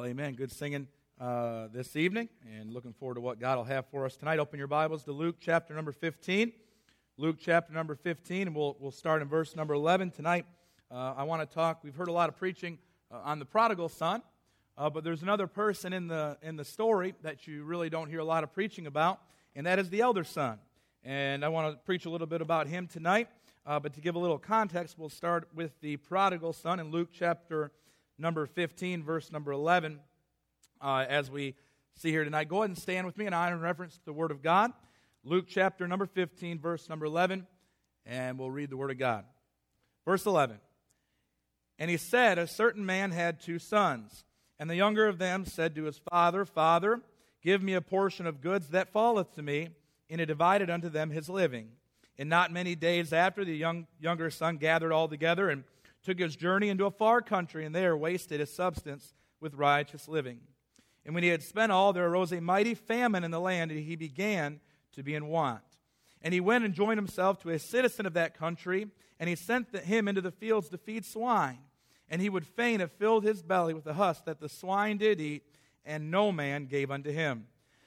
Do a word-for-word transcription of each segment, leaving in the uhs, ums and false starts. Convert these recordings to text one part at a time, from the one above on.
Well, amen. Good singing uh, this evening, and looking forward to what God will have for us tonight. Open your Bibles to Luke chapter number fifteen. Luke chapter number fifteen, and we'll, we'll start in verse number eleven. Tonight, uh, I want to talk, we've heard a lot of preaching uh, on the prodigal son, uh, but there's another person in the in the story that you really don't hear a lot of preaching about, and that is the elder son. And I want to preach a little bit about him tonight, uh, but to give a little context, we'll start with the prodigal son in Luke chapter number fifteen, verse number eleven, uh, as we see here tonight. Go ahead and stand with me in honor and reverence to the Word of God. Luke chapter number fifteen, verse number eleven, and we'll read the Word of God. Verse eleven, "And he said, a certain man had two sons, and the younger of them said to his father, Father, give me a portion of goods that falleth to me. And he divided unto them his living. And not many days after, the young younger son gathered all together and took his journey into a far country, and there wasted his substance with riotous living. And when he had spent all, there arose a mighty famine in the land, and he began to be in want. And he went and joined himself to a citizen of that country, and he sent him into the fields to feed swine. And he would fain have filled his belly with the husk that the swine did eat, and no man gave unto him.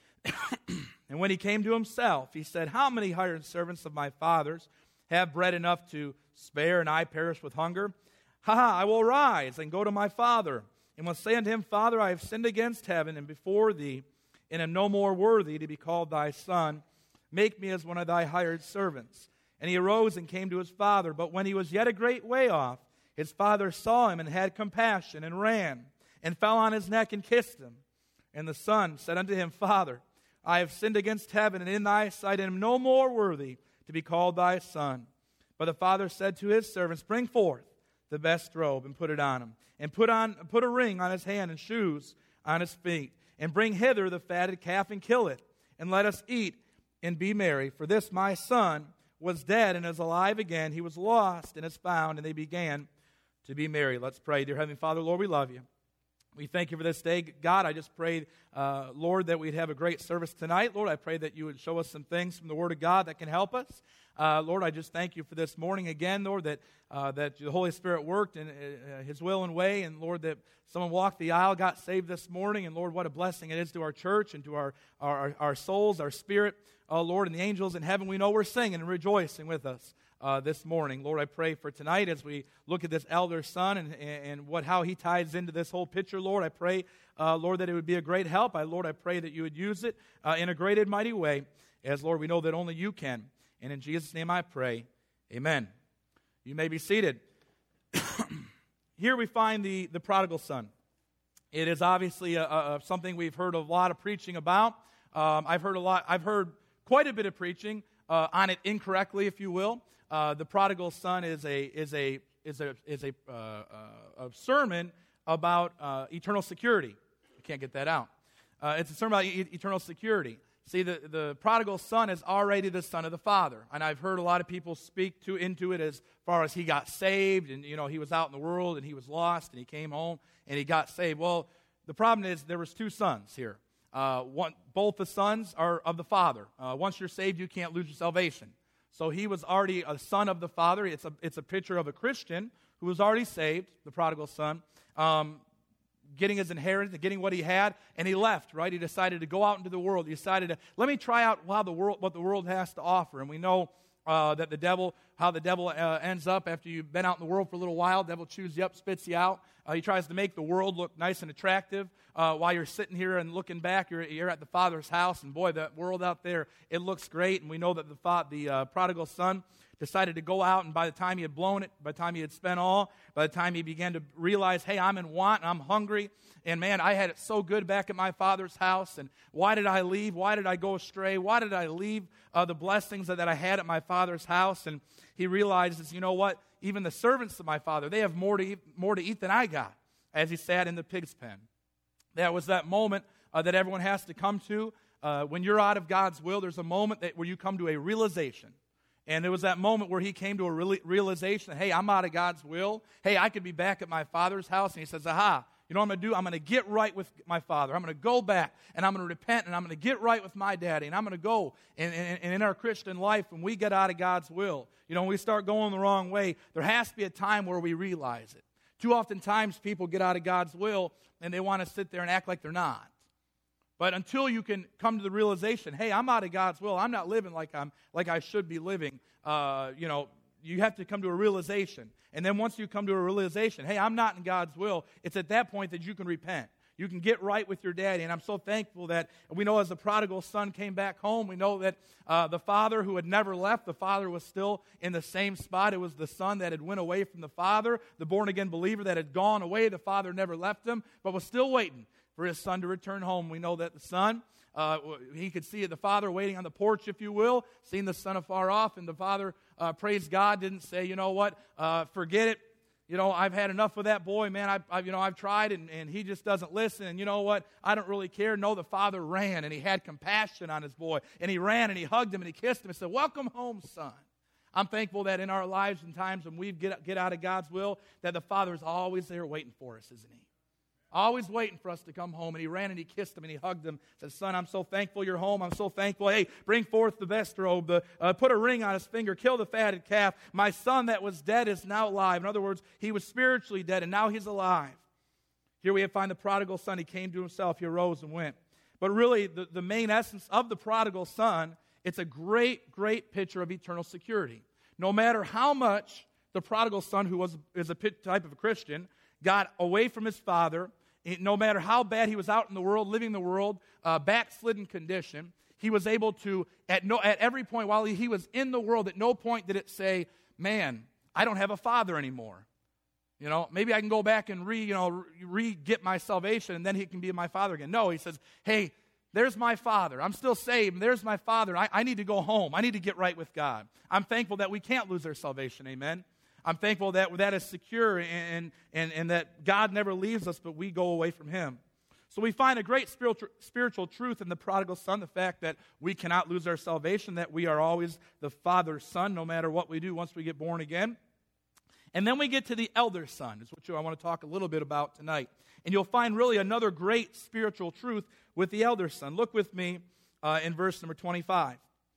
And when he came to himself, he said, How many hired servants of my father's have bread enough to spare, and I perish with hunger? Ha ha, I will rise and go to my father, and will say unto him, Father, I have sinned against heaven and before thee, and am no more worthy to be called thy son. Make me as one of thy hired servants. And he arose and came to his father. But when he was yet a great way off, his father saw him and had compassion, and ran, and fell on his neck and kissed him. And the son said unto him, Father, I have sinned against heaven and in thy sight, and am no more worthy to be called thy son. But the father said to his servants, Bring forth the best robe, and put it on him, and put on put a ring on his hand, and shoes on his feet, and bring hither the fatted calf, and kill it, and let us eat and be merry. For this my son was dead and is alive again. He was lost and is found. And they began to be merry." Let's pray. Dear Heavenly Father, Lord, we love you. We thank you for this day. God, I just pray, uh, Lord, that we'd have a great service tonight. Lord, I pray that you would show us some things from the Word of God that can help us. Uh, Lord, I just thank you for this morning again, Lord, that uh, that the Holy Spirit worked in uh, His will and way, and Lord, that someone walked the aisle, got saved this morning, and Lord, what a blessing it is to our church and to our our, our souls, our spirit, uh, Lord, and the angels in heaven. We know we're singing and rejoicing with us uh, this morning. Lord, I pray for tonight as we look at this elder son and and what how he ties into this whole picture. Lord, I pray, uh, Lord, that it would be a great help. I Lord, I pray that you would use it uh, in a great and mighty way, as Lord, we know that only you can. And in Jesus' name I pray, amen. You may be seated. Here we find the, the prodigal son. It is obviously a, a, something we've heard a lot of preaching about. Um, I've heard a lot. I've heard quite a bit of preaching uh, on it incorrectly, if you will. Uh, the prodigal son is a is a is a is a, uh, uh, a sermon about uh, eternal security. I can't get that out. Uh, it's a sermon about e- eternal security. See, the, the prodigal son is already the son of the father. And I've heard a lot of people speak to into it as far as he got saved, and, you know, he was out in the world, and he was lost, and he came home, and he got saved. Well, the problem is there was two sons here. Uh, one, both the sons are of the father. Uh, once you're saved, you can't lose your salvation. So he was already a son of the father. It's a, it's a picture of a Christian who was already saved, the prodigal son, um, getting his inheritance, getting what he had, and he left, right? He decided to go out into the world. He decided to, let me try out how the world, what the world has to offer. And we know uh, that the devil, how the devil uh, ends up after you've been out in the world for a little while. The devil chews you up, spits you out. Uh, he tries to make the world look nice and attractive. Uh, while you're sitting here and looking back, you're, you're at the Father's house, and boy, that world out there, it looks great. And we know that the, fa- the uh, prodigal son decided to go out, and by the time he had blown it, by the time he had spent all, by the time he began to realize, hey, I'm in want, and I'm hungry, and man, I had it so good back at my father's house, and why did I leave? Why did I go astray? Why did I leave uh, the blessings that, that I had at my father's house? And he realizes, you know what? Even the servants of my father, they have more to eat, more to eat than I got, as he sat in the pig's pen. That was that moment uh, that everyone has to come to. Uh, when you're out of God's will, there's a moment that where you come to a realization. And there was that moment where he came to a real, realization that, hey, I'm out of God's will. Hey, I could be back at my father's house. And he says, aha, you know what I'm going to do? I'm going to get right with my father. I'm going to go back, and I'm going to repent, and I'm going to get right with my daddy. And I'm going to go. And, and, and in our Christian life, when we get out of God's will, you know, when we start going the wrong way, there has to be a time where we realize it. Too often times people get out of God's will and they want to sit there and act like they're not. But until you can come to the realization, hey, I'm out of God's will, I'm not living like I'm like I should be living, uh, you know, you have to come to a realization. And then once you come to a realization, hey, I'm not in God's will, it's at that point that you can repent. You can get right with your daddy. And I'm so thankful that we know as the prodigal son came back home, we know that uh, the father who had never left, the father was still in the same spot. It was the son that had went away from the father, the born-again believer that had gone away. The father never left him, but was still waiting for his son to return home. We know that the son, uh, he could see the father waiting on the porch, if you will, seeing the son afar off, and the father, uh, praise God, didn't say, you know what, uh, forget it. You know, I've had enough of that boy, man. I've, I've you know, I've tried, and, and he just doesn't listen. And you know what? I don't really care. No, the father ran, and he had compassion on his boy. And he ran, and he hugged him, and he kissed him, and said, welcome home, son. I'm thankful that in our lives and times when we get, get out of God's will, that the Father is always there waiting for us, isn't he? Always waiting for us to come home. And he ran and he kissed him and he hugged him. Said, son, I'm so thankful you're home. I'm so thankful. Hey, bring forth the best robe. The, uh, put a ring on his finger. Kill the fatted calf. My son that was dead is now alive. In other words, he was spiritually dead and now he's alive. Here we find the prodigal son. He came to himself. He arose and went. But really, the, the main essence of the prodigal son, it's a great, great picture of eternal security. No matter how much the prodigal son, who was is a type of a Christian, got away from his father, no matter how bad he was out in the world, living the world, uh, backslidden condition, he was able to, at no, at every point while he, he was in the world, at no point did it say, man, I don't have a father anymore. You know, maybe I can go back and re, you know, re-get my salvation and then he can be my father again. No, he says, hey, there's my father. I'm still saved. There's my father. I, I need to go home. I need to get right with God. I'm thankful that we can't lose our salvation. Amen. I'm thankful that that is secure and, and, and that God never leaves us, but we go away from him. So we find a great spiritual, spiritual truth in the prodigal son, the fact that we cannot lose our salvation, that we are always the father's son, no matter what we do once we get born again. And then we get to the elder son, is what I want to talk a little bit about tonight. And you'll find really another great spiritual truth with the elder son. Look with me uh, in verse number twenty-five.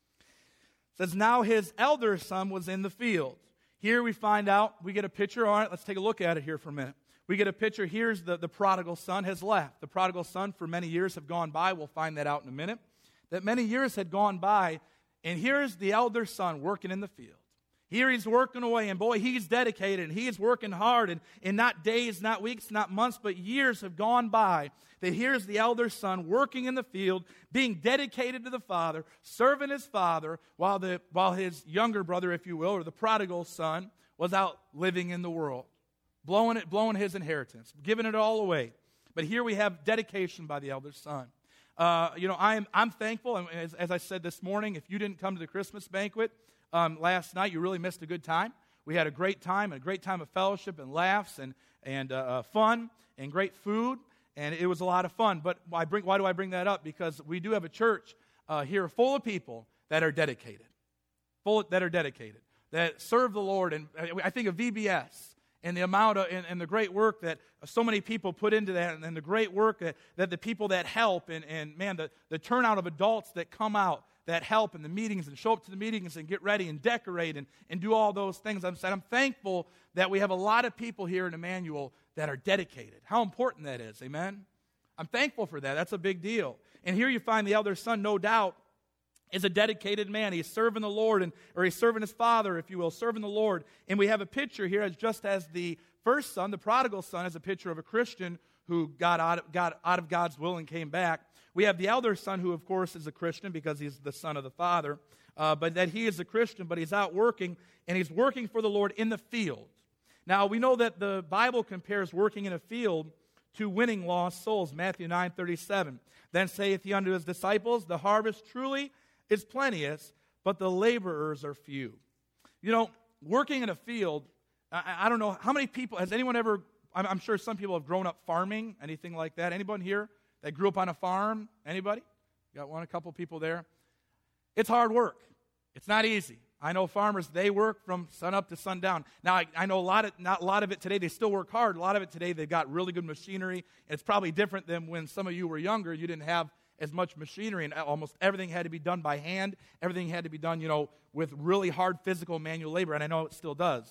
It says, now his elder son was in the field. Here we find out, we get a picture on it. Let's take a look at it here for a minute. We get a picture. Here's the, the prodigal son has left. The prodigal son for many years have gone by. We'll find that out in a minute. That many years had gone by, and here's the elder son working in the field. Here he's working away, and boy, he's dedicated, and he's working hard, and, and not days, not weeks, not months, but years have gone by, that here's the elder son working in the field, being dedicated to the father, serving his father, while the while his younger brother, if you will, or the prodigal son, was out living in the world, blowing it, blowing his inheritance, giving it all away. But here we have dedication by the elder son. Uh, you know, I'm I'm thankful, and as, as I said this morning, if you didn't come to the Christmas banquet Um, last night, you really missed a good time. We had a great time, a great time of fellowship and laughs and, and uh, uh, fun and great food, and it was a lot of fun. But why, bring, why do I bring that up? Because we do have a church uh, here full of people that are dedicated, full of, that are dedicated, that serve the Lord. And I think of V B S and the amount of, and, and the great work that so many people put into that, and, and the great work that, that the people that help, and, and man, the, the turnout of adults that come out that help in the meetings and show up to the meetings and get ready and decorate and, and do all those things. I'm saying I'm thankful that we have a lot of people here in Emmanuel that are dedicated. How important that is, amen? I'm thankful for that. That's a big deal. And here you find the elder son, no doubt, is a dedicated man. He's serving the Lord, and or he's serving his father, if you will, serving the Lord. And we have a picture here, as just as the first son, the prodigal son, is a picture of a Christian who got out of, got out of God's will and came back. We have the elder son, who, of course, is a Christian because he's the son of the father, uh, but that he is a Christian, but he's out working, and he's working for the Lord in the field. Now, we know that the Bible compares working in a field to winning lost souls. Matthew nine thirty-seven. Then saith he unto his disciples, the harvest truly is plenteous, but the laborers are few. You know, working in a field, I, I don't know, how many people, has anyone ever, I'm, I'm sure some people have grown up farming, anything like that. Anyone here that grew up on a farm? Anybody? Got one, a couple people there. It's hard work. It's not easy. I know farmers, they work from sun up to sundown. Now, I, I know a lot of not a lot of it today, they still work hard. A lot of it today, they've got really good machinery. And it's probably different than when some of you were younger. You didn't have as much machinery, and almost everything had to be done by hand. Everything had to be done, you know, with really hard physical manual labor, and I know it still does.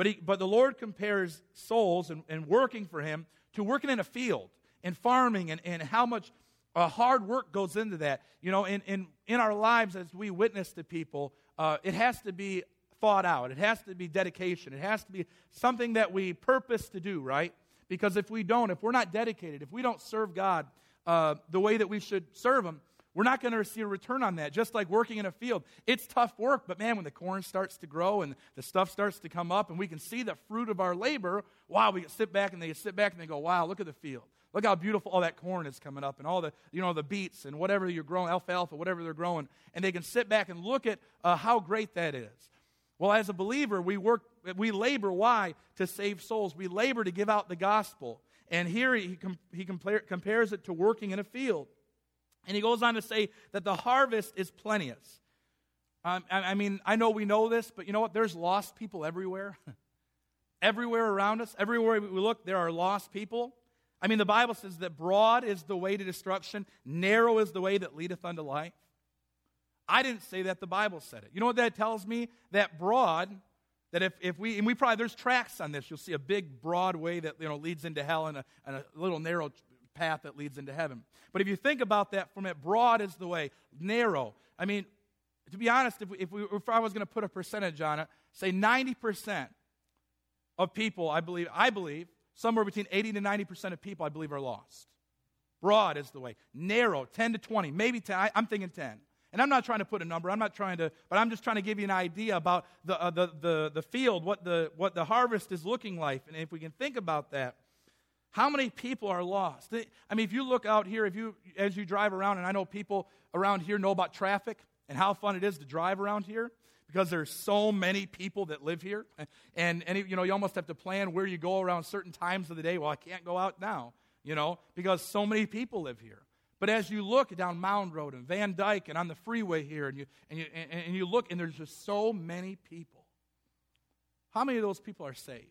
But he, but the Lord compares souls and, and working for him to working in a field and farming and, and how much uh, hard work goes into that. You know, in, in, in our lives as we witness to people, uh, it has to be thought out. It has to be dedication. It has to be something that we purpose to do, right? Because if we don't, if we're not dedicated, if we don't serve God uh, the way that we should serve him, we're not going to see a return on that. Just like working in a field. It's tough work, but man, when the corn starts to grow and the stuff starts to come up and we can see the fruit of our labor, wow, we can sit back and they sit back and they go, wow, look at the field. Look how beautiful all that corn is coming up and all the, you know, the beets and whatever you're growing, alfalfa, whatever they're growing. And they can sit back and look at uh, how great that is. Well, as a believer, we work, we labor. Why? To save souls. We labor to give out the gospel. And here he, com- he compare, compares it to working in a field. And he goes on to say that the harvest is plenteous. Um, I, I mean, I know we know this, but you know what? There's lost people everywhere. Everywhere around us, everywhere we look, there are lost people. I mean, the Bible says that broad is the way to destruction, narrow is the way that leadeth unto life. I didn't say that, the Bible said it. You know what that tells me? That broad, that if, if we, and we probably, there's tracks on this. You'll see a big broad way that, you know, leads into hell and a, and a little narrow path that leads into heaven. But if you think about that from it, broad is the way, narrow. I mean, to be honest, if, we, if, we, if I was going to put a percentage on it, say ninety percent of people, I believe, I believe, somewhere between eighty to ninety percent of people, I believe, are lost. Broad is the way. Narrow, ten to twenty, maybe ten. I, I'm thinking ten. And I'm not trying to put a number. I'm not trying to, but I'm just trying to give you an idea about the uh, the, the the field, what the what the harvest is looking like. And if we can think about that, how many people are lost? I mean, if you look out here, if you as you drive around, and I know people around here know about traffic and how fun it is to drive around here because there's so many people that live here, and and you know you almost have to plan where you go around certain times of the day. Well, I can't go out now, you know, because so many people live here. But as you look down Mound Road and Van Dyke and on the freeway here, and you and you and, and you look, and there's just so many people. How many of those people are saved?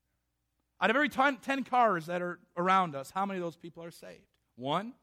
Out of every ten, ten cars that are around us, how many of those people are saved? One?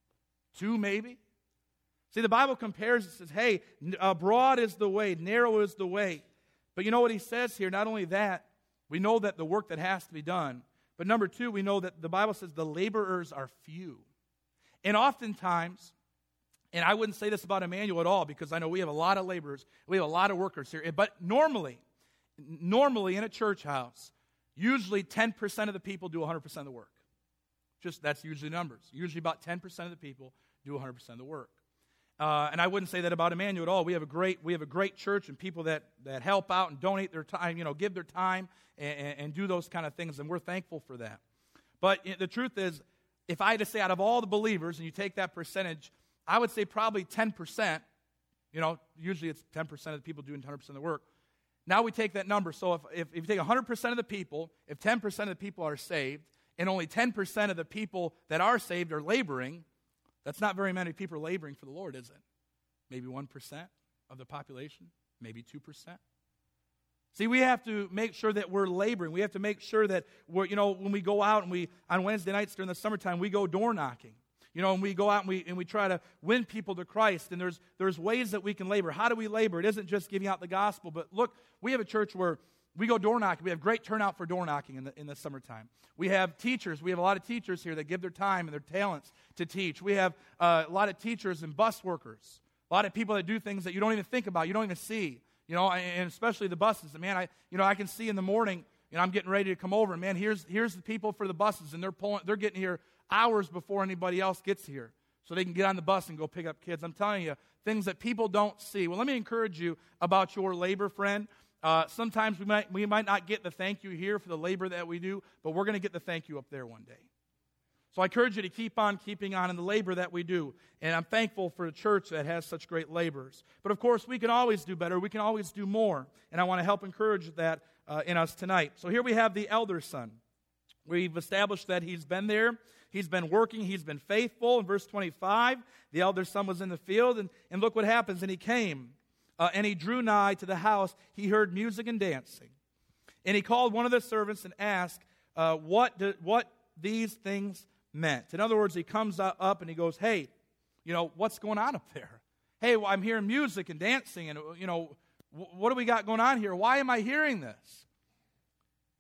Two, maybe? See, the Bible compares it, says, hey, uh, broad is the way, narrow is the way. But you know what he says here? Not only that, we know that the work that has to be done, but number two, we know that the Bible says the laborers are few. And oftentimes, and I wouldn't say this about Emmanuel at all, because I know we have a lot of laborers, we have a lot of workers here, but normally, normally in a church house, usually ten percent of the people do one hundred percent of the work. Just, that's usually the numbers. Usually about ten percent of the people do one hundred percent of the work. Uh, and I wouldn't say that about Emmanuel at all. We have a great, we have a great church and people that, that help out and donate their time, you know, give their time and, and, and do those kind of things, and we're thankful for that. But the truth is, if I had to say out of all the believers, and you take that percentage, I would say probably ten percent, you know, usually it's ten percent of the people doing one hundred percent of the work. Now we take that number. So if, if, if you take one hundred percent of the people, if ten percent of the people are saved, and only ten percent of the people that are saved are laboring, that's not very many people laboring for the Lord, is it? Maybe one percent of the population, maybe two percent. See, we have to make sure that we're laboring. We have to make sure that we're, you know, when we go out and we, on Wednesday nights during the summertime, we go door knocking. You know, and we go out and we and we try to win people to Christ. And there's there's ways that we can labor. How do we labor? It isn't just giving out the gospel. But look, we have a church where we go door knocking. We have great turnout for door knocking in the in the summertime. We have teachers. We have a lot of teachers here that give their time and their talents to teach. We have uh, a lot of teachers and bus workers. A lot of people that do things that you don't even think about. You don't even see. You know, and especially the buses. And man, I you know I can see in the morning. You know, I'm getting ready to come over, and man, here's here's the people for the buses, and they're pulling. They're getting here hours before anybody else gets here, so they can get on the bus and go pick up kids. I'm telling you, things that people don't see. Well, let me encourage you about your labor, friend. Uh, sometimes we might we might not get the thank you here for the labor that we do, but we're going to get the thank you up there one day. So I encourage you to keep on keeping on in the labor that we do. And I'm thankful for a church that has such great laborers. But of course, we can always do better. We can always do more. And I want to help encourage that uh, in us tonight. So here we have the elder son. We've established that he's been there. He's been working. He's been faithful. In verse twenty-five, the elder son was in the field. And, and look what happens. And he came, uh, and he drew nigh to the house. He heard music and dancing. And he called one of the servants and asked uh, what, do, what these things meant. In other words, he comes up and he goes, hey, you know, what's going on up there? Hey, well, I'm hearing music and dancing, and, you know, what do we got going on here? Why am I hearing this?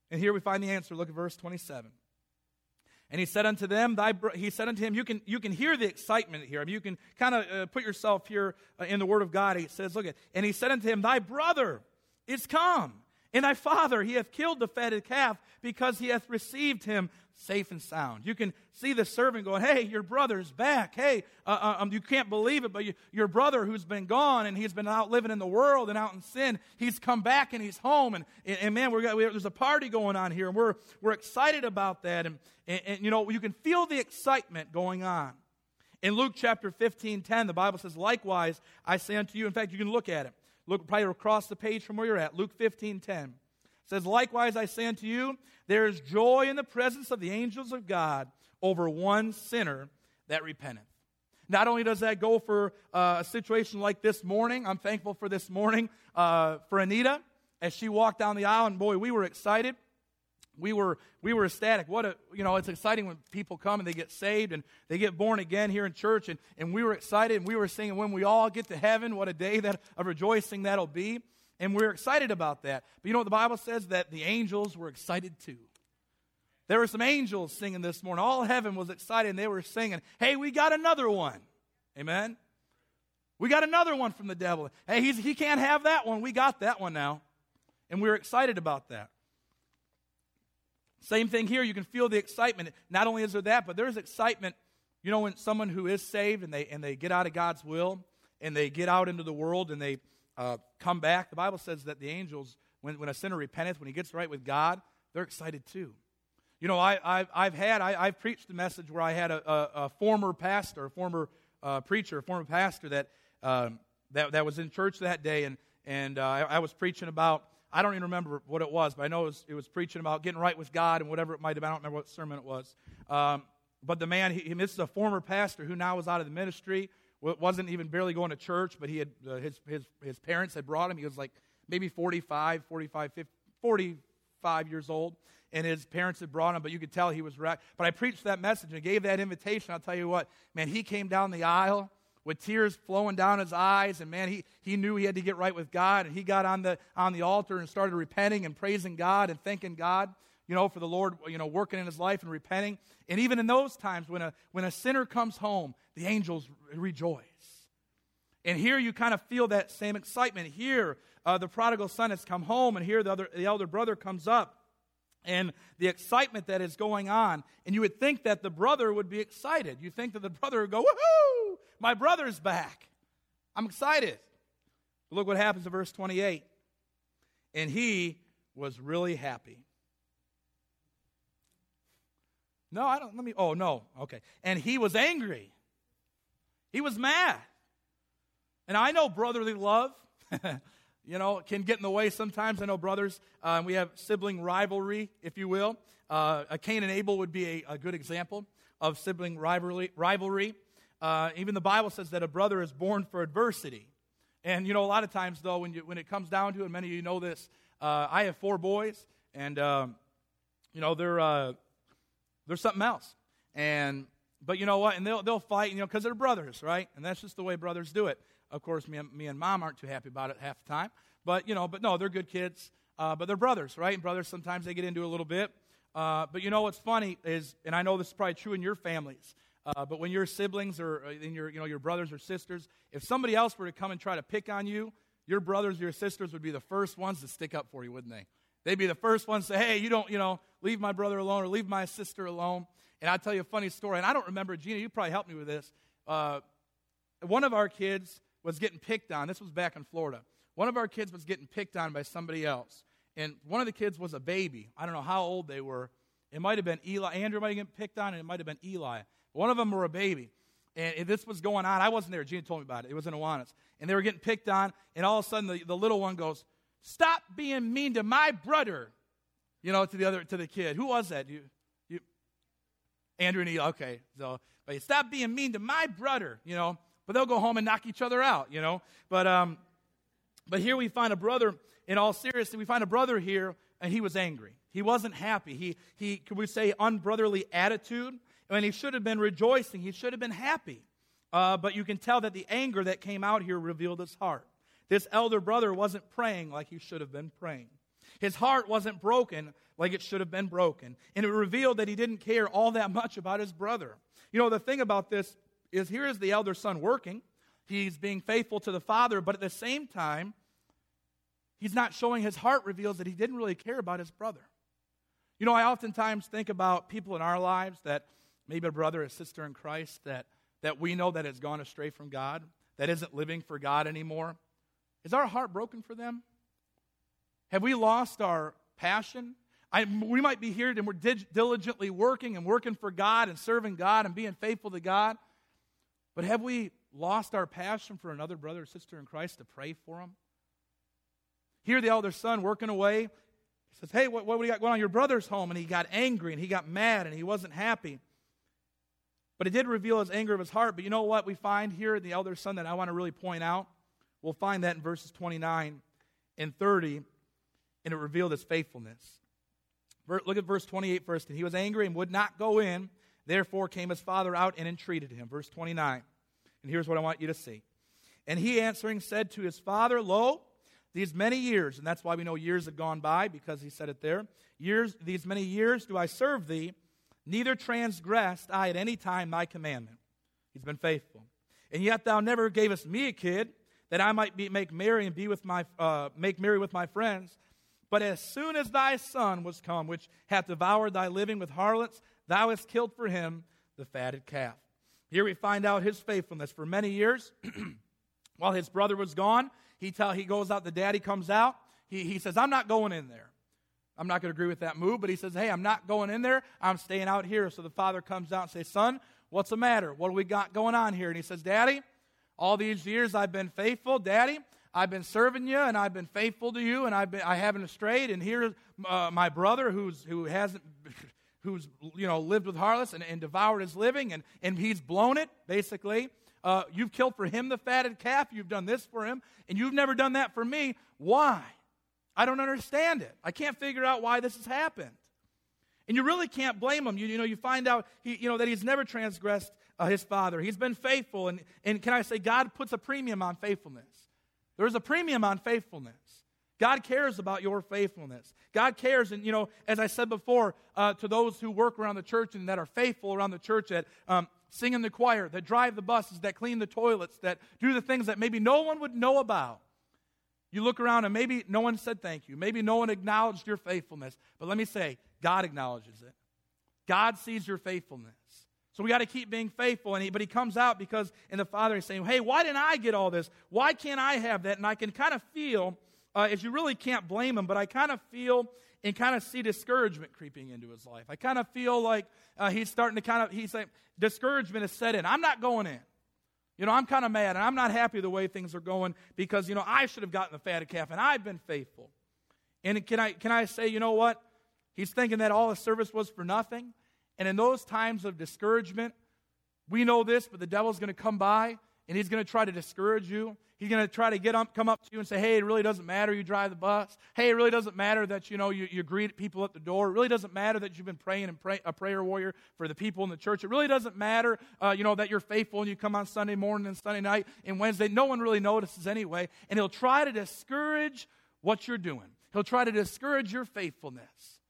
And here we find the answer. Look at verse twenty-seven. And he said unto them, thy bro- he said unto him, you can you can hear the excitement here. I mean, you can kind of uh, put yourself here uh, in the Word of God. He says, look at, and he said unto him, thy brother is come, and thy father, he hath killed the fatted calf, because he hath received him safe and sound. You can see the servant going, hey, your brother's back. Hey, uh, uh, um, you can't believe it, but you, your brother who's been gone and he's been out living in the world and out in sin, he's come back and he's home. And, and, and man, we're got, we, there's a party going on here, and we're, we're excited about that. And, and, and, you know, you can feel the excitement going on. In Luke chapter fifteen ten, the Bible says, likewise, I say unto you, in fact, you can look at it. Look probably across the page from where you're at. Luke fifteen ten says, likewise, I say unto you, there is joy in the presence of the angels of God over one sinner that repenteth. Not only does that go for uh, a situation like this morning, I'm thankful for this morning uh, for Anita as she walked down the aisle, and boy, we were excited. We were we were ecstatic. What a you know, it's exciting when people come and they get saved and they get born again here in church, and, and we were excited, and we were singing, when we all get to heaven, what a day that of rejoicing that'll be. And we're excited about that. But you know what the Bible says? That the angels were excited too. There were some angels singing this morning. All heaven was excited, and they were singing, hey, we got another one. Amen? We got another one from the devil. Hey, he's, he can't have that one. We got that one now. And we were excited about that. Same thing here. You can feel the excitement. Not only is there that, but there's excitement, you know, when someone who is saved and they and they get out of God's will and they get out into the world and they uh, come back. The Bible says that the angels, when, when a sinner repenteth, when he gets right with God, they're excited too. You know, I, I've, I've had, I, I've preached a message where I had a, a, a former pastor, a former uh, preacher, a former pastor that, um, that that was in church that day, and, and uh, I, I was preaching about, I don't even remember what it was, but I know it was, it was preaching about getting right with God and whatever it might have been. I don't remember what sermon it was. Um, but the man, he, this is a former pastor who now was out of the ministry, wasn't even barely going to church, but he had uh, his, his, his parents had brought him. He was like maybe forty-five, forty-five, fifty, forty-five years old, and his parents had brought him, but you could tell he was wrecked. But I preached that message and gave that invitation. I'll tell you what, man, he came down the aisle with tears flowing down his eyes, and man, he, he knew he had to get right with God, and he got on the on the altar and started repenting and praising God and thanking God, you know, for the Lord, you know, working in his life and repenting. And even in those times when a when a sinner comes home, the angels rejoice. And here you kind of feel that same excitement. Here, uh, the prodigal son has come home, and here the other the elder brother comes up, and the excitement that is going on. And you would think that the brother would be excited. You think that the brother would go, woohoo, my brother's back. I'm excited. But look what happens in verse twenty-eight. And he was really happy. No, I don't, let me, oh, no, okay. And he was angry. He was mad. And I know brotherly love, you know, can get in the way sometimes. I know brothers, uh, we have sibling rivalry, if you will. Uh, a Cain and Abel would be a, a good example of sibling rivalry. rivalry. Uh, even the Bible says that a brother is born for adversity. And, you know, a lot of times, though, when you, when it comes down to it, many of you know this, uh, I have four boys, and, um, you know, they're... Uh, There's something else. And but you know what? And they'll they'll fight, you know, because they're brothers, right? And that's just the way brothers do it. Of course, me and, me and mom aren't too happy about it half the time. But, you know, but no, they're good kids. Uh, but they're brothers, right? And brothers, sometimes they get into a little bit. Uh, but you know what's funny is, and I know this is probably true in your families, uh, but when your siblings or in your, you know, your brothers or sisters, if somebody else were to come and try to pick on you, your brothers or your sisters would be the first ones to stick up for you, wouldn't they? They'd be the first ones to say, hey, you don't, you know, leave my brother alone or leave my sister alone. And I'll tell you a funny story. And I don't remember, Gina, you probably helped me with this. Uh, one of our kids was getting picked on. This was back in Florida. One of our kids was getting picked on by somebody else. And one of the kids was a baby. I don't know how old they were. It might have been Eli. Andrew might have gotten picked on, and it might have been Eli. One of them were a baby. And this was going on. I wasn't there. Gina told me about it. It was in Awanas. And they were getting picked on. And all of a sudden, the, the little one goes, stop being mean to my brother, you know, to the other, to the kid. Who was that? You, you, Andrew and Eli. Okay, so but stop being mean to my brother, you know. But they'll go home and knock each other out, you know. But um, but here we find a brother. In all seriousness, we find a brother here, and he was angry. He wasn't happy. He he could we say unbrotherly attitude? I mean, he should have been rejoicing. He should have been happy. Uh, but you can tell that the anger that came out here revealed his heart. This elder brother wasn't praying like he should have been praying. His heart wasn't broken like it should have been broken. And it revealed that he didn't care all that much about his brother. You know, the thing about this is here is the elder son working. He's being faithful to the father, but at the same time, he's not showing his heart reveals that he didn't really care about his brother. You know, I oftentimes think about people in our lives that maybe a brother or sister in Christ that, that we know that has gone astray from God, that isn't living for God anymore. Is our heart broken for them? Have we lost our passion? I, we might be here and we're dig- diligently working and working for God and serving God and being faithful to God. But have we lost our passion for another brother or sister in Christ to pray for them? Here the elder son working away. He says, hey, what, what do you got going on? Your brother's home. And he got angry and he got mad and he wasn't happy. But it did reveal his anger of his heart. But you know what we find here in the elder son that I want to really point out? We'll find that in verses twenty-nine and thirty. And it revealed his faithfulness. Look at verse twenty-eight first. And he was angry and would not go in. Therefore came his father out and entreated him. Verse twenty-nine. And here's what I want you to see. And he answering said to his father, Lo, these many years, and that's why we know years have gone by, because he said it there. Years, these many years do I serve thee, neither transgressed I at any time thy commandment. He's been faithful. And yet thou never gavest me a kid, that I might be, make merry and be with my uh, make merry with my friends. But as soon as thy son was come, which hath devoured thy living with harlots, thou hast killed for him the fatted calf. Here we find out his faithfulness. For many years, while his brother was gone, he tell he goes out, the daddy comes out. He, he says, I'm not going in there. I'm not going to agree with that move, but he says, hey, I'm not going in there. I'm staying out here. So the father comes out and says, son, what's the matter? What do we got going on here? And he says, Daddy, all these years I've been faithful. Daddy, I've been serving you, and I've been faithful to you, and I've been, I haven't strayed. And here's uh, my brother who's who hasn't, who's you know lived with harlots and, and devoured his living, and, and he's blown it, basically. Uh, you've killed for him the fatted calf. You've done this for him, and you've never done that for me. Why? I don't understand it. I can't figure out why this has happened. And you really can't blame him. You, you know, you find out he, you know, that he's never transgressed uh, his father. He's been faithful. And, and can I say, God puts a premium on faithfulness. There's a premium on faithfulness. God cares about your faithfulness. God cares, and you know, as I said before, uh, to those who work around the church and that are faithful around the church, that um, sing in the choir, that drive the buses, that clean the toilets, that do the things that maybe no one would know about. You look around and maybe no one said thank you. Maybe no one acknowledged your faithfulness. But let me say, God acknowledges it. God sees your faithfulness. So we got to keep being faithful. And he, but he comes out because, and the father is saying, hey, why didn't I get all this? Why can't I have that? And I can kind of feel, uh, as you really can't blame him, but I kind of feel and kind of see discouragement creeping into his life. I kind of feel like uh, he's starting to kind of, he's like, discouragement is set in. I'm not going in. You know, I'm kind of mad, and I'm not happy the way things are going because, you know, I should have gotten the fatted calf, and I've been faithful. And can I can I say, you know what? He's thinking that all his service was for nothing. And in those times of discouragement, we know this, but the devil's going to come by, and he's going to try to discourage you. He's going to try to get up, come up to you and say, hey, it really doesn't matter you drive the bus. Hey, it really doesn't matter that, you know, you, you greet people at the door. It really doesn't matter that you've been praying and pray, a prayer warrior for the people in the church. It really doesn't matter, uh, you know, that you're faithful and you come on Sunday morning and Sunday night and Wednesday. No one really notices anyway. And he'll try to discourage what you're doing. He'll try to discourage your faithfulness.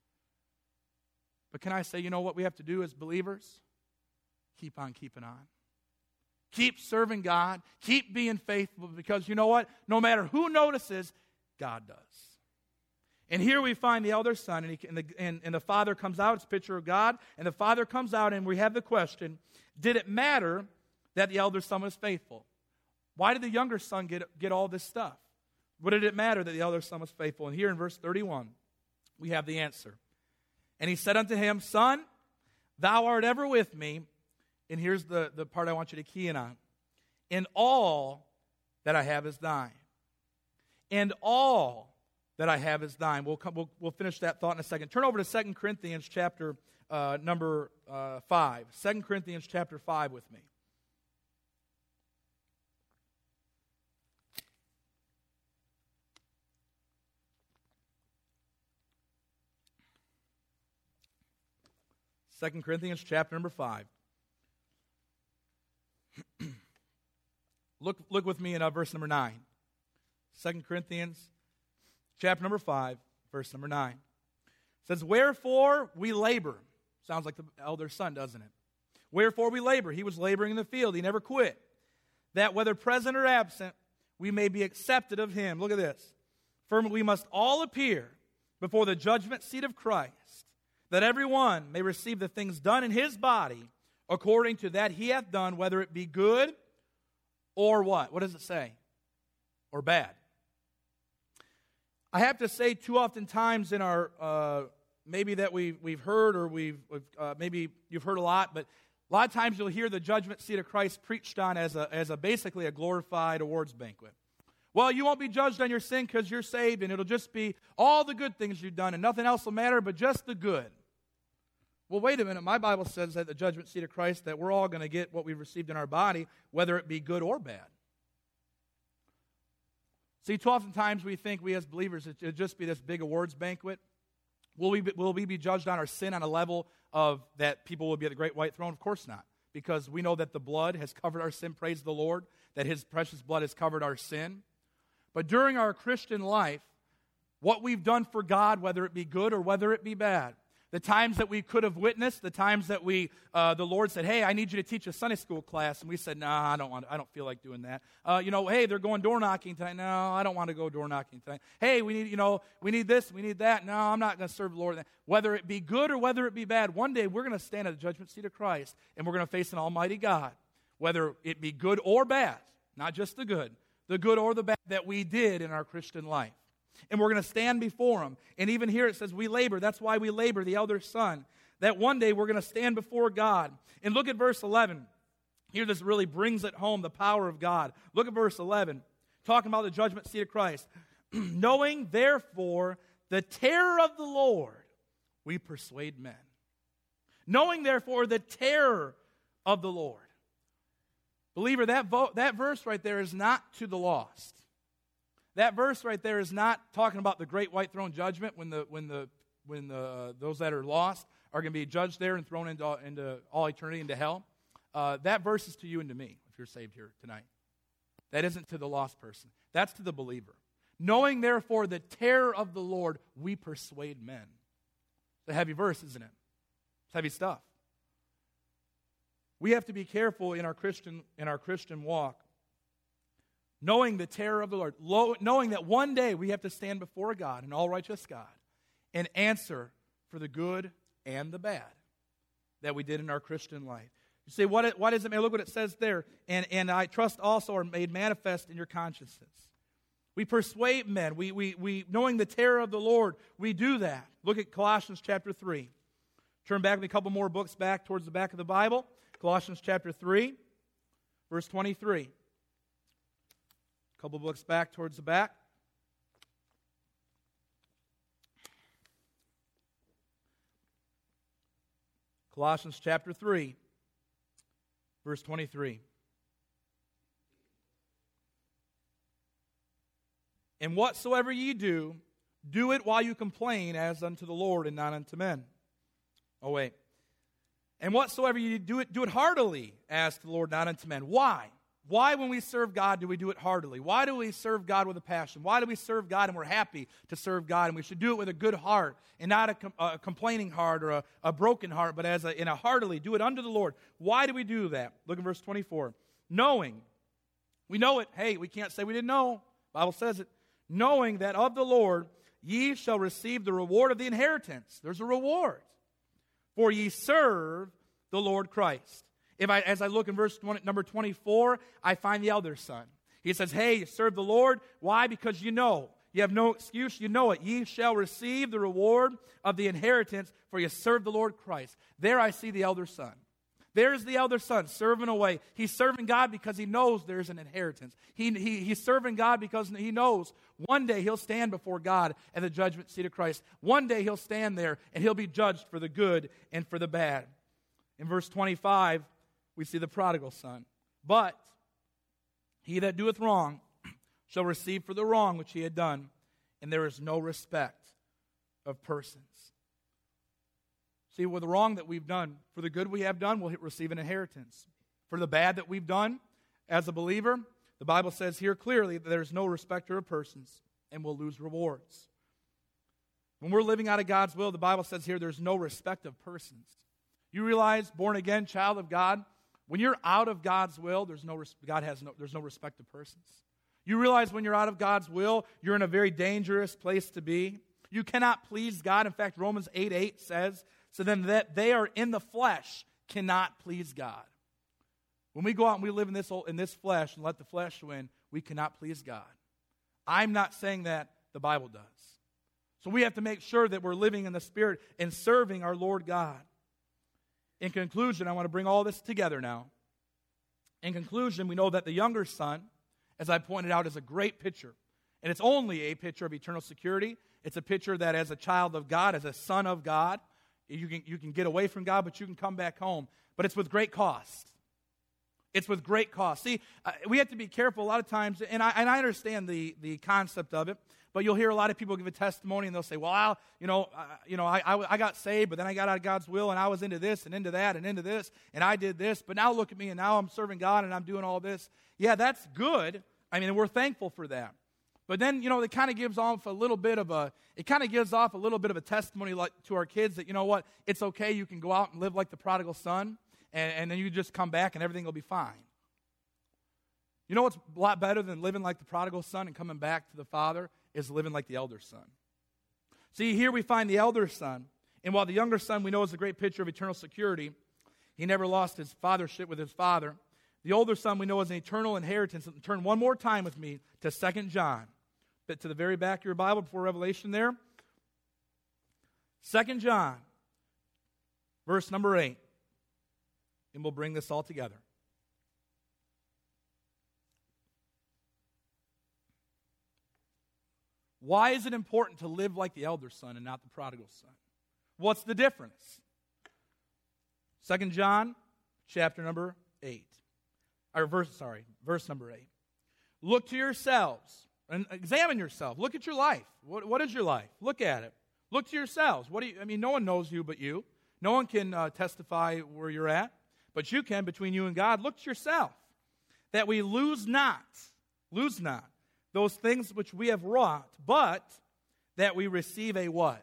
But can I say, you know what we have to do as believers? Keep on keeping on. Keep serving God. Keep being faithful, because you know what? No matter who notices, God does. And here we find the elder son, and, he, and, the, and, and the father comes out. It's a picture of God. And the father comes out, and we have the question, did it matter that the elder son was faithful? Why did the younger son get, get all this stuff? What did it matter that the elder son was faithful? And here in verse thirty-one, we have the answer. And he said unto him, Son, thou art ever with me. And here's the, the part I want you to key in on. And all that I have is thine. And all that I have is thine. We'll, come, we'll, we'll finish that thought in a second. Turn over to Second Corinthians chapter uh, number uh, five. Second Corinthians chapter five with me. Second Corinthians chapter number five. Look, look with me in uh, verse number nine. Second Corinthians chapter number five, verse number nine. It says, wherefore we labor. Sounds like the elder son, doesn't it? Wherefore we labor. He was laboring in the field. He never quit. That whether present or absent, we may be accepted of him. Look at this. For we must all appear before the judgment seat of Christ, that every one may receive the things done in his body according to that he hath done, whether it be good or what? What does it say? Or bad. I have to say, too often times in our, uh, maybe that we've, we've heard or we've, we've uh, maybe you've heard a lot, but a lot of times you'll hear the judgment seat of Christ preached on as a, as a basically a glorified awards banquet. Well, you won't be judged on your sin because you're saved, and it'll just be all the good things you've done, and nothing else will matter but just the good. Well, wait a minute. My Bible says at the judgment seat of Christ that we're all going to get what we've received in our body, whether it be good or bad. See, too often times we think we as believers, it'll just be this big awards banquet. Will we, be, will we be judged on our sin on a level of that people will be at the great white throne? Of course not. Because we know that the blood has covered our sin, praise the Lord, that his precious blood has covered our sin. But during our Christian life, what we've done for God, whether it be good or whether it be bad, the times that we could have witnessed, the times that we, uh, the Lord said, hey, I need you to teach a Sunday school class, and we said, nah, I don't want, I don't feel like doing that. Uh, you know, hey, they're going door knocking tonight. No, I don't want to go door knocking tonight. Hey, we need, you know, we need this, we need that. No, I'm not going to serve the Lord. Whether it be good or whether it be bad, one day we're going to stand at the judgment seat of Christ, and we're going to face an almighty God, whether it be good or bad, not just the good, the good or the bad that we did in our Christian life. And we're going to stand before him. And even here it says we labor. That's why we labor, the elder son. That one day we're going to stand before God. And look at verse eleven. Here this really brings it home, the power of God. Look at verse eleven. Talking about the judgment seat of Christ. Knowing therefore the terror of the Lord, we persuade men. Knowing therefore the terror of the Lord. Believer, that, vo- that verse right there is not to the lost. That verse right there is not talking about the great white throne judgment when the when the when the uh, those that are lost are going to be judged there and thrown into into all eternity into hell. Uh, that verse is to you and to me if you're saved here tonight. That isn't to the lost person. That's to the believer. Knowing therefore the terror of the Lord, we persuade men. It's a heavy verse, isn't it? It's heavy stuff. We have to be careful in our Christian in our Christian walk. Knowing the terror of the Lord, knowing that one day we have to stand before God, an all-righteous God, and answer for the good and the bad that we did in our Christian life. You say, what, what is it? Look what it says there. And, and I trust also are made manifest in your consciences. We persuade men. We, we, we, knowing the terror of the Lord, we do that. Look at Colossians chapter three. Turn back a couple more books back towards the back of the Bible. Colossians chapter three, verse twenty-three. A couple books back towards the back. Colossians chapter three, verse twenty-three. And whatsoever ye do, do it while you complain as unto the Lord and not unto men. Oh, wait. And whatsoever ye do it, do it heartily as to the Lord, not unto men. Why? Why, when we serve God, do we do it heartily? Why do we serve God with a passion? Why do we serve God and we're happy to serve God? And we should do it with a good heart and not a, com- a complaining heart or a, a broken heart, but as a, in a heartily, do it unto the Lord. Why do we do that? Look at verse twenty-four. Knowing, we know it. Hey, we can't say we didn't know. The Bible says it. Knowing that of the Lord ye shall receive the reward of the inheritance. There's a reward. For ye serve the Lord Christ. If I, as I look in verse twenty, number twenty-four, I find the elder son. He says, hey, you serve the Lord. Why? Because you know. You have no excuse. You know it. Ye shall receive the reward of the inheritance, for you serve the Lord Christ. There I see the elder son. There's the elder son serving away. He's serving God because he knows there's an inheritance. He, he, he's serving God because he knows one day he'll stand before God at the judgment seat of Christ. One day he'll stand there and he'll be judged for the good and for the bad. In verse twenty-five, we see the prodigal son. But he that doeth wrong shall receive for the wrong which he had done, and there is no respect of persons. See, with the wrong that we've done, for the good we have done, we'll receive an inheritance. For the bad that we've done as a believer, the Bible says here clearly that there's no respecter of persons, and we'll lose rewards. When we're living out of God's will, the Bible says here there's no respect of persons. You realize, born again, child of God, when you're out of God's will, there's no God has no there's no respect of persons. You realize when you're out of God's will, you're in a very dangerous place to be. You cannot please God. In fact, Romans eight eight says, so then that they are in the flesh cannot please God. When we go out and we live in this in this flesh and let the flesh win, we cannot please God. I'm not saying that, the Bible does. So we have to make sure that we're living in the Spirit and serving our Lord God. In conclusion, I want to bring all this together now. In conclusion, we know that the younger son, as I pointed out, is a great picture. And it's only a picture of eternal security. It's a picture that as a child of God, as a son of God, you can, you can get away from God, but you can come back home. But it's with great cost. It's with great cost. See, uh, we have to be careful a lot of times, and I, and I understand the, the concept of it, but you'll hear a lot of people give a testimony, and they'll say, well, I'll, you know, uh, you know I, I, I got saved, but then I got out of God's will, and I was into this and into that and into this, and I did this, but now look at me, and now I'm serving God, and I'm doing all this. Yeah, that's good. I mean, we're thankful for that. But then, you know, it kind of gives off a little bit of a, it kind of gives off a little bit of a testimony like, to our kids that, you know what, it's okay, you can go out and live like the prodigal son, and, and then you just come back and everything will be fine. You know what's a lot better than living like the prodigal son and coming back to the father is living like the elder son. See, here we find the elder son, and while the younger son we know is a great picture of eternal security, he never lost his fathership with his father. The older son we know is an eternal inheritance. Turn one more time with me to Second John. Bit to the very back of your Bible before Revelation there. Second John, verse number eight. And we'll bring this all together. Why is it important to live like the elder son and not the prodigal son? What's the difference? Second John, chapter number eight. Or verse, sorry, verse number eight. Look to yourselves and examine yourself. Look at your life. What, what is your life? Look at it. Look to yourselves. What do you, I mean, no one knows you but you. No one can uh, testify where you're at, but you can between you and God. Look at yourself, that we lose not, lose not those things which we have wrought, but that we receive a what?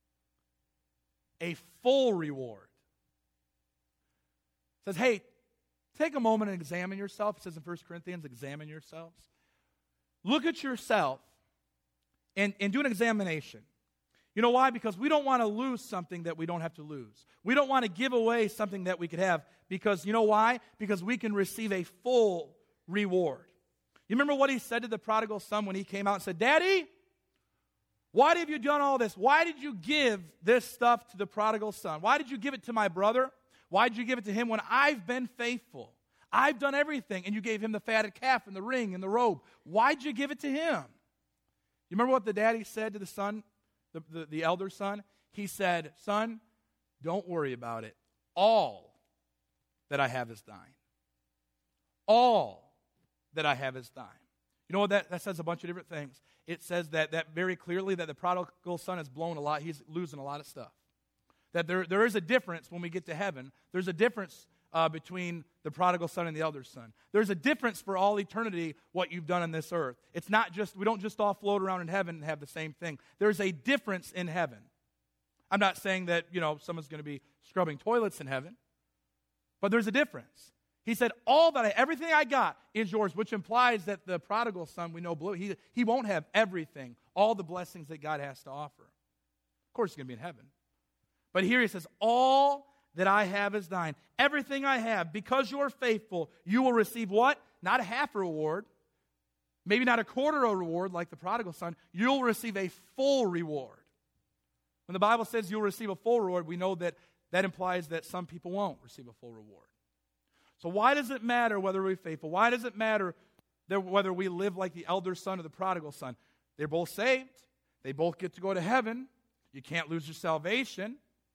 A full reward. It says, hey, take a moment and examine yourself. It says in First Corinthians, examine yourselves. Look at yourself and, and do an examination. You know why? Because we don't want to lose something that we don't have to lose. We don't want to give away something that we could have because, you know why? Because we can receive a full reward. You remember what he said to the prodigal son when he came out and said, Daddy, why have you done all this? Why did you give this stuff to the prodigal son? Why did you give it to my brother? Why did you give it to him when I've been faithful? I've done everything, and you gave him the fatted calf and the ring and the robe. Why did you give it to him? You remember what the daddy said to the son, the, the, the elder son? He said, son, don't worry about it. All that I have is thine. All that I have is thine. You know what that, that says a bunch of different things. It says that, that very clearly that the prodigal son has blown a lot. He's losing a lot of stuff. That there, there is a difference when we get to heaven. There's a difference uh, between the prodigal son and the elder son. There's a difference for all eternity what you've done on this earth. It's not just, we don't just all float around in heaven and have the same thing. There's a difference in heaven. I'm not saying that, you know, someone's going to be scrubbing toilets in heaven, but there's a difference. He said, all that I, everything I got is yours, which implies that the prodigal son, we know, blew. He, he won't have everything, all the blessings that God has to offer. Of course, he's going to be in heaven. But here he says, all that I have is thine. Everything I have, because you are faithful, you will receive what? Not a half a reward, maybe not a quarter of a reward like the prodigal son. You'll receive a full reward. When the Bible says you'll receive a full reward, we know that that implies that some people won't receive a full reward. So why does it matter whether we're faithful? Why does it matter that whether we live like the elder son or the prodigal son? They're both saved. They both get to go to heaven. You can't lose your salvation.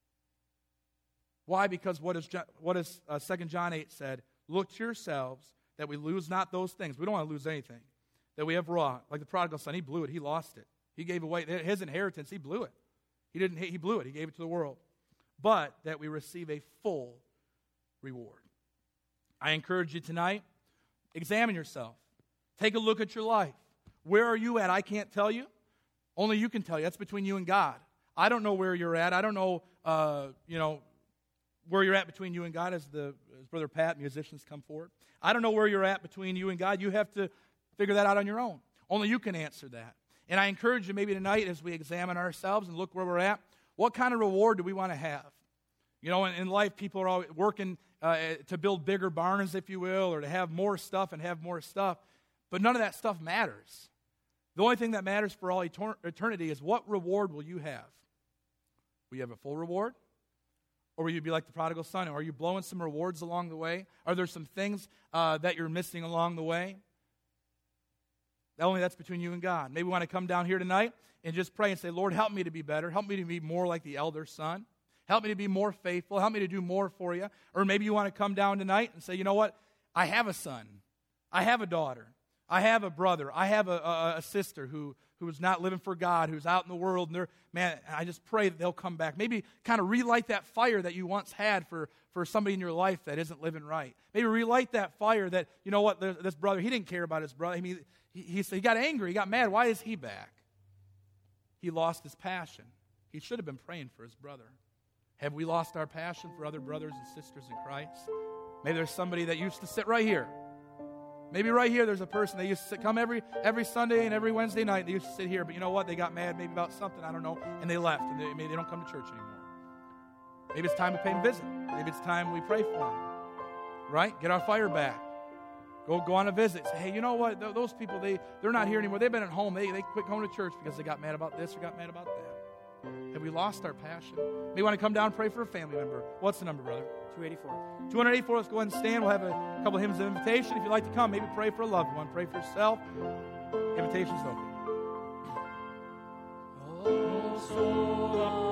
Why? Because what is what is uh, Second John eight said, look to yourselves that we lose not those things. We don't want to lose anything that we have wrought. Like the prodigal son, he blew it. He lost it. He gave away his inheritance. He blew it. He didn't. He blew it. He gave it to the world. But that we receive a full reward. I encourage you tonight, examine yourself. Take a look at your life. Where are you at? I can't tell you. Only you can tell you. That's between you and God. I don't know where you're at. I don't know, uh, you know, where you're at between you and God as the as Brother Pat, musicians, come forward. I don't know where you're at between you and God. You have to figure that out on your own. Only you can answer that. And I encourage you maybe tonight as we examine ourselves and look where we're at, what kind of reward do we want to have? You know, in, in life, people are always working uh, to build bigger barns, if you will, or to have more stuff and have more stuff. But none of that stuff matters. The only thing that matters for all eter- eternity is what reward will you have? Will you have a full reward? Or will you be like the prodigal son? Are you blowing some rewards along the way? Are there some things uh, that you're missing along the way? Only that's between you and God. Maybe we want to come down here tonight and just pray and say, Lord, help me to be better. Help me to be more like the elder son. Help me to be more faithful. Help me to do more for you. Or maybe you want to come down tonight and say, you know what? I have a son. I have a daughter. I have a brother. I have a, a, a sister who, who's not living for God, who's out in the world. And they're, man, I just pray that they'll come back. Maybe kind of relight that fire that you once had for, for somebody in your life that isn't living right. Maybe relight that fire that, you know what, this brother, he didn't care about his brother. I mean, he, he, he got angry. He got mad. Why is he back? He lost his passion. He should have been praying for his brother. Have we lost our passion for other brothers and sisters in Christ? Maybe there's somebody that used to sit right here. Maybe right here there's a person that used to sit, come every every Sunday and every Wednesday night. They used to sit here, but you know what? They got mad maybe about something, I don't know, and they left, and they, maybe they don't come to church anymore. Maybe it's time we pay them a visit. Maybe it's time we pray for them. Right? Get our fire back. Go go on a visit. Say, hey, you know what? Th- those people, they, they're not here anymore. They've been at home. They, they quit going to church because they got mad about this or got mad about that. Have we lost our passion? Maybe want to come down and pray for a family member. What's the number, brother? two eighty-four. two eighty-four, let's go ahead and stand. We'll have a couple of hymns of invitation. If you'd like to come, maybe pray for a loved one. Pray for yourself. Invitation's open. Oh, soul